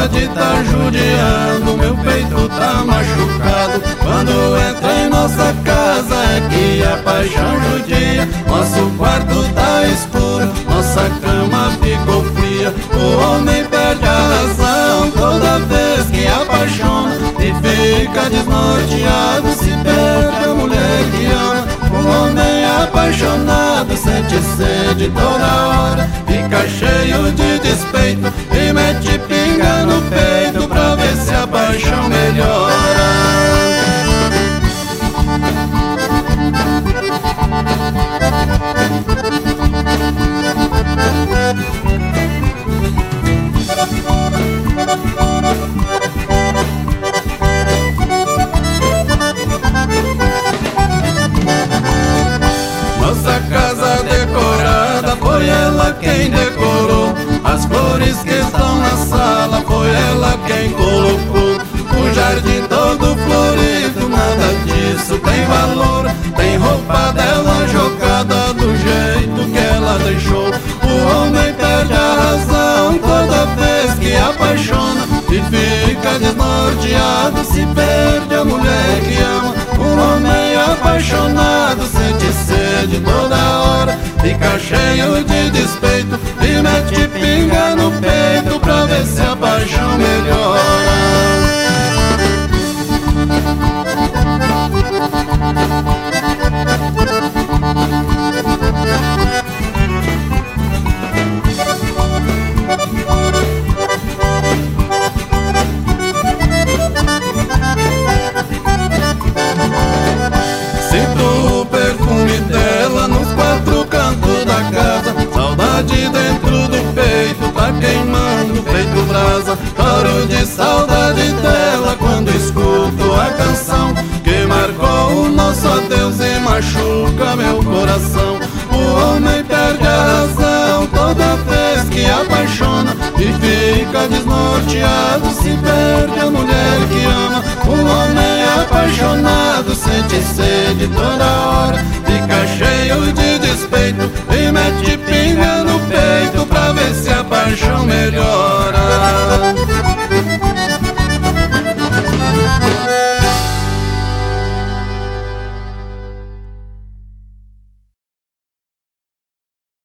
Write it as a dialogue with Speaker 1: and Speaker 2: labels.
Speaker 1: pode tá judiando, meu peito tá machucado. Quando entra em nossa casa é que a paixão judia. Nosso quarto tá escuro, nossa cama ficou fria. O homem perde a razão toda vez que apaixona e fica desnorteado, se perde a mulher que ama. O homem apaixonado sente sede toda hora, fica cheio de despeito e mete pinga no peito pra ver se a paixão melhora. Nossa casa decorada foi ela quem decorou. As flores que estão na sala foi ela quem colocou. O jardim todo florido, nada disso tem valor. Tem roupa dela jogada do jeito que ela deixou. O homem perde a razão toda vez que apaixona e fica desnorteado, se perde a mulher que ama. O homem apaixonado sente sede toda hora, fica cheio de despeito e mete pinga no peito pra ver se a paixão melhora. Sinto o perfume dela nos quatro cantos da casa. Saudade dentro do peito, tá queimando o peito brasa. Choro de saudade dela quando escuto a canção que marcou o nosso adeus e machuca meu coração. O homem perde a razão toda vez que apaixona e fica desnorteado, se perde a mulher que ama. O homem apaixonado sente sede toda hora, fica cheio de despeito e mete pinga no peito pra ver se a paixão melhora.